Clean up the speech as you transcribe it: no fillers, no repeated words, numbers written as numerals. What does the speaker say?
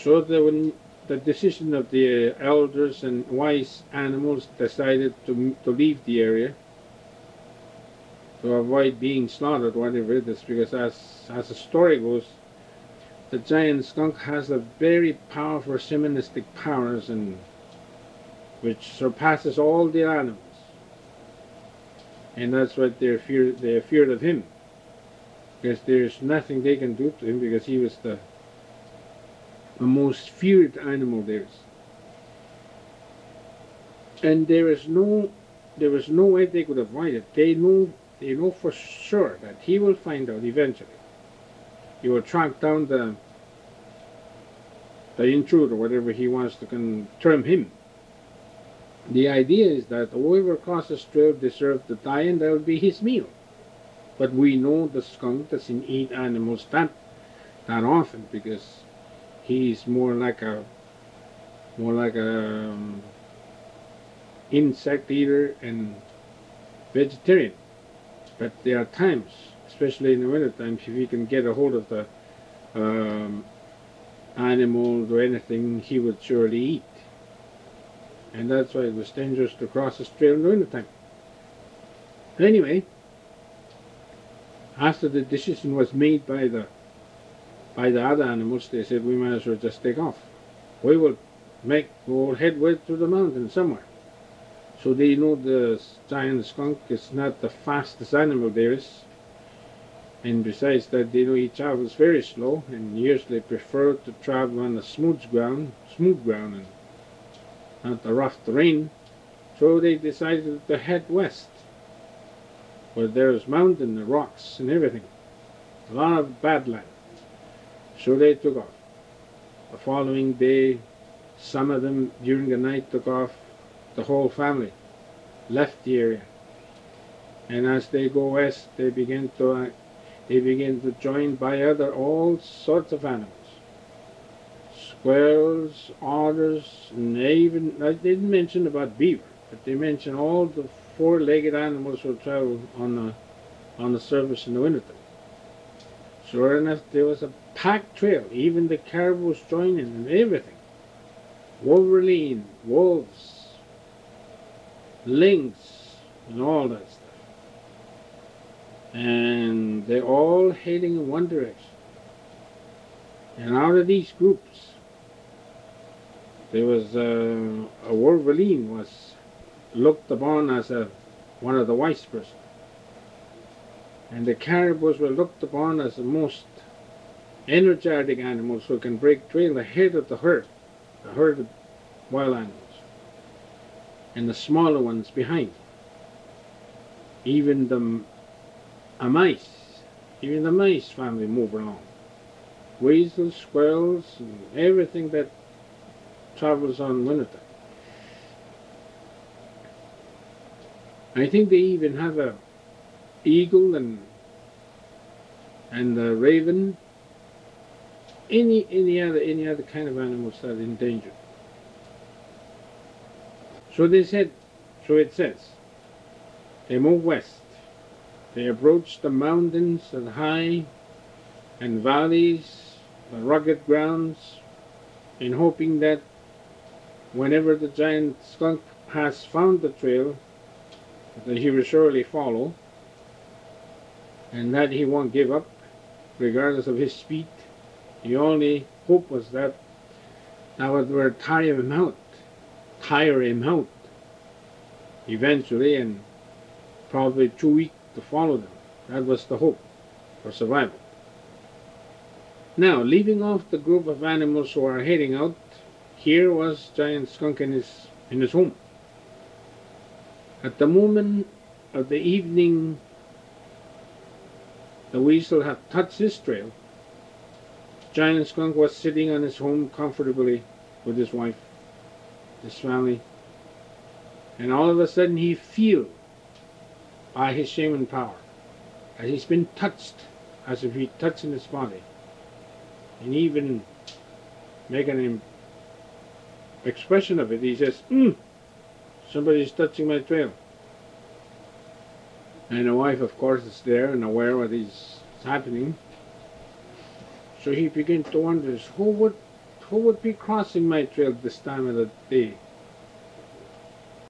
So when the decision of the elders and wise animals decided to leave the area to avoid being slaughtered, whatever it is, because as the story goes, the giant skunk has a very powerful shamanistic powers and which surpasses all the animals. And that's what they feared of him. Because there's nothing they can do to him because he was the most feared animal there is. And there was no way they could avoid it. They know for sure that he will find out eventually. He will track down the intruder, whatever he wants to term him. The idea is that whoever crosses trail deserves to die, and that will be his meal. But we know the skunk doesn't eat animals that often because he's more like a insect eater and vegetarian. But there are times, especially in the winter times, if he can get a hold of the animals or anything, he would surely eat. And that's why it was dangerous to cross the trail in the winter time. Anyway, after the decision was made by the other animals, they said we might as well just take off. We will headway through the mountain somewhere. So they know the giant skunk is not the fastest animal there is. And besides that, they know he travels very slow and usually prefer to travel on the smooth ground and not the rough terrain. So they decided to head west, where there's mountain and rocks and everything. A lot of badland. So they took off. The following day, some of them during the night took off. The whole family left the area. And as they go west, they begin to join by all sorts of animals. Squirrels, otters, and they didn't mention about beaver, but they mentioned all the four-legged animals who travel on the surface in the wintertime. Sure enough, there was a packed trail. Even the caribous joined in and everything. Wolverine, wolves, lynx, and all that stuff. And they're all heading in one direction. And out of these groups, there was a wolverine was looked upon as one of the wise persons. And the caribous were looked upon as the most energetic animals who can break trail ahead of the herd of wild animals, and the smaller ones behind. Even the mice family move along. Weasels, squirrels, and everything that travels on wintertime. I think they even have a eagle and a raven. Any other kind of animals that are endangered. So it says, they move west. They approach the mountains and high and valleys, the rugged grounds, in hoping that whenever the giant skunk has found the trail, that he will surely follow, and that he won't give up, regardless of his speed. The only hope was that would tire him out, eventually, and probably too weak to follow them. That was the hope for survival. Now, leaving off the group of animals who are heading out, here was giant skunk in his home. At the moment of the evening, the weasel had touched his trail. Giant skunk was sitting on his home comfortably with his wife, his family, and all of a sudden he feels by his shaman power that he's been touched, as if he touching his body, and even making an expression of it. He says, somebody's touching my trail. And the wife, of course, is there and aware what is happening. So he begins to wonder, what who would be crossing my trail this time of the day?